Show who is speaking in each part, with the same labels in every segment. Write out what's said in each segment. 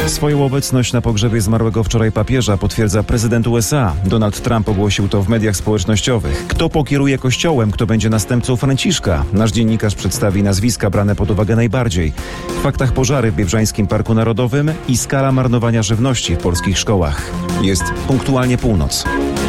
Speaker 1: Swoją obecność na pogrzebie zmarłego wczoraj papieża potwierdza prezydent USA. Donald Trump ogłosił to w mediach społecznościowych. Kto pokieruje kościołem, kto będzie następcą Franciszka? Nasz dziennikarz przedstawi nazwiska brane pod uwagę najbardziej. W faktach pożary w Biebrzańskim Parku Narodowym i skala marnowania żywności w polskich szkołach. Jest punktualnie północ.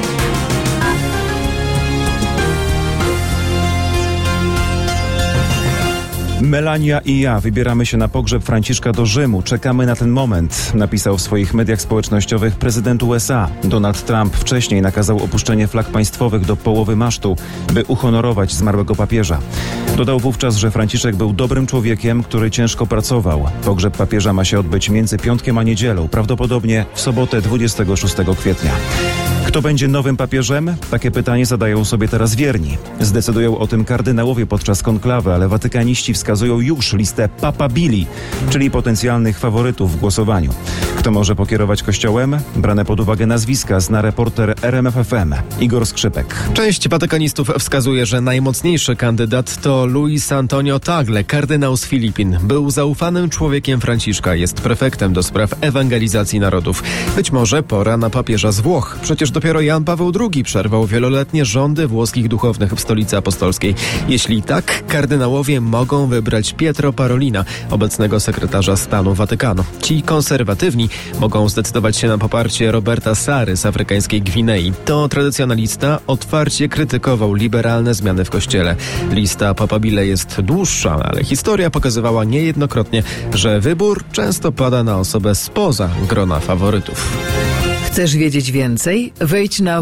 Speaker 1: Melania i ja wybieramy się na pogrzeb Franciszka do Rzymu. Czekamy na ten moment, napisał w swoich mediach społecznościowych prezydent USA. Donald Trump wcześniej nakazał opuszczenie flag państwowych do połowy masztu, by uhonorować zmarłego papieża. Dodał wówczas, że Franciszek był dobrym człowiekiem, który ciężko pracował. Pogrzeb papieża ma się odbyć między piątkiem a niedzielą, prawdopodobnie w sobotę 26 kwietnia. Kto będzie nowym papieżem? Takie pytanie zadają sobie teraz wierni. Zdecydują o tym kardynałowie podczas konklawy, ale watykaniści wskazują już listę papabili, czyli potencjalnych faworytów w głosowaniu. Kto może pokierować kościołem? Brane pod uwagę nazwiska zna reporter RMF FM Igor Skrzypek.
Speaker 2: Część watykanistów wskazuje, że najmocniejszy kandydat to Luis Antonio Tagle, kardynał z Filipin. Był zaufanym człowiekiem Franciszka, jest prefektem do spraw ewangelizacji narodów. Być może pora na papieża z Włoch. Przecież dopiero Jan Paweł II przerwał wieloletnie rządy włoskich duchownych w Stolicy Apostolskiej. Jeśli tak, kardynałowie mogą wybrać Pietro Parolina, obecnego sekretarza stanu Watykanu. Ci konserwatywni mogą zdecydować się na poparcie Roberta Sary z afrykańskiej Gwinei. To tradycjonalista otwarcie krytykował liberalne zmiany w kościele. Lista papabile jest dłuższa, ale historia pokazywała niejednokrotnie, że wybór często pada na osobę spoza grona faworytów.
Speaker 3: Chcesz wiedzieć więcej? Wejdź na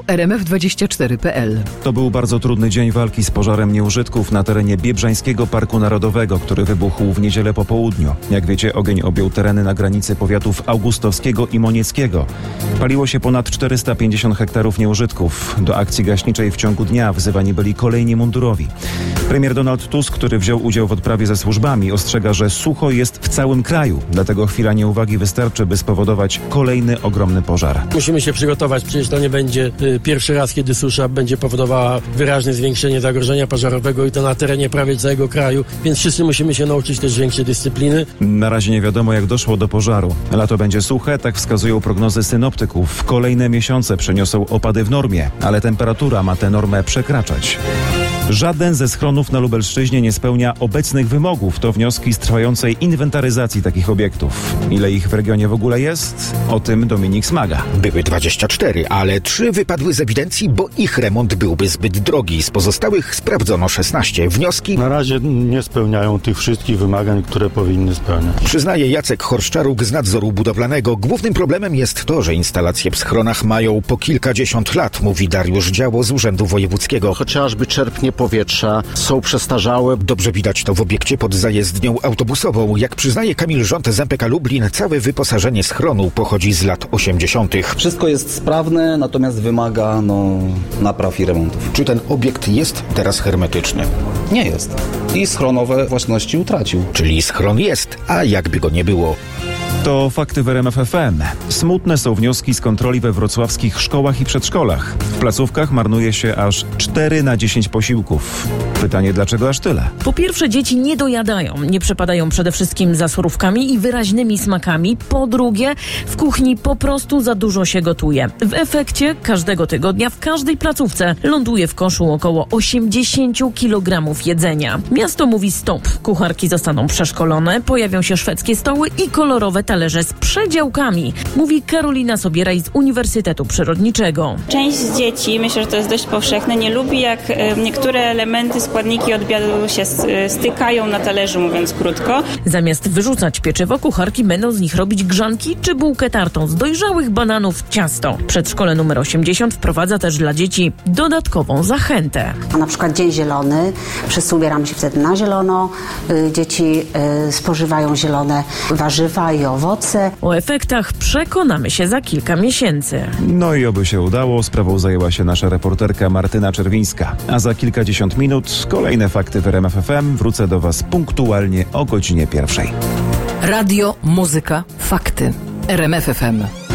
Speaker 3: www.rmf24.pl.
Speaker 1: To był bardzo trudny dzień walki z pożarem nieużytków na terenie Biebrzańskiego Parku Narodowego, który wybuchł w niedzielę po południu. Jak wiecie, ogień objął tereny na granicy powiatów augustowskiego i monieckiego. Paliło się ponad 450 hektarów nieużytków. Do akcji gaśniczej w ciągu dnia wzywani byli kolejni mundurowi. Premier Donald Tusk, który wziął udział w odprawie ze służbami, ostrzega, że sucho jest w całym kraju. Dlatego chwila nieuwagi wystarczy, by spowodować kolejny ogromny pożar.
Speaker 4: Musimy się przygotować, przecież to nie będzie pierwszy raz, kiedy susza będzie powodowała wyraźne zwiększenie zagrożenia pożarowego i to na terenie prawie całego kraju, więc wszyscy musimy się nauczyć też większej dyscypliny.
Speaker 1: Na razie nie wiadomo, jak doszło do pożaru. Lato będzie suche, tak wskazują prognozy synoptyków. Kolejne miesiące przyniosą opady w normie, ale temperatura ma tę normę przekraczać. Żaden ze schronów na Lubelszczyźnie nie spełnia obecnych wymogów. To wnioski z trwającej inwentaryzacji takich obiektów. Ile ich w regionie w ogóle jest? O tym Dominik Smaga.
Speaker 5: Były 24, ale 3 wypadły z ewidencji, bo ich remont byłby zbyt drogi. Z pozostałych sprawdzono 16. Wnioski?
Speaker 6: Na razie nie spełniają tych wszystkich wymagań, które powinny spełniać.
Speaker 5: Przyznaje Jacek Horszczaruk z nadzoru budowlanego. Głównym problemem jest to, że instalacje w schronach mają po kilkadziesiąt lat, mówi Dariusz Działo z Urzędu Wojewódzkiego.
Speaker 7: Chociażby czerpnie powietrza są przestarzałe.
Speaker 5: Dobrze widać to w obiekcie pod zajezdnią autobusową. Jak przyznaje Kamil Rząd z MPK Lublin, całe wyposażenie schronu pochodzi z lat 80.
Speaker 8: Wszystko jest sprawne, natomiast wymaga napraw i remontów.
Speaker 5: Czy ten obiekt jest teraz hermetyczny?
Speaker 8: Nie jest. I schronowe własności utracił.
Speaker 5: Czyli schron jest, a jakby go nie było.
Speaker 1: To fakty w RMF FM. Smutne są wnioski z kontroli we wrocławskich szkołach i przedszkolach. W placówkach marnuje się aż 4 na 10 posiłków. Pytanie, dlaczego aż tyle?
Speaker 9: Po pierwsze, dzieci nie dojadają. Nie przepadają przede wszystkim za surówkami i wyraźnymi smakami. Po drugie, w kuchni po prostu za dużo się gotuje. W efekcie każdego tygodnia w każdej placówce ląduje w koszu około 80 kg jedzenia. Miasto mówi stop. Kucharki zostaną przeszkolone, pojawią się szwedzkie stoły i kolorowe talerze z przedziałkami, mówi Karolina Sobieraj z Uniwersytetu Przyrodniczego.
Speaker 10: Część z dzieci, myślę, że to jest dość powszechne, nie lubi, jak niektóre elementy, składniki obiadu się stykają na talerzu, mówiąc krótko.
Speaker 9: Zamiast wyrzucać pieczywo, kucharki będą z nich robić grzanki czy bułkę tartą z dojrzałych bananów ciasto. Przedszkole numer 80 wprowadza też dla dzieci dodatkową zachętę.
Speaker 11: A na przykład Dzień Zielony, wszyscy ubieramy się wtedy na zielono, dzieci spożywają zielone warzywa i owoce.
Speaker 9: O efektach przekonamy się za kilka miesięcy.
Speaker 1: No i oby się udało, sprawą zajęła się nasza reporterka Martyna Czerwińska. A za kilkadziesiąt minut kolejne fakty w RMF FM. Wrócę do Was punktualnie o godzinie 1:00.
Speaker 3: Radio, muzyka, fakty. RMF FM.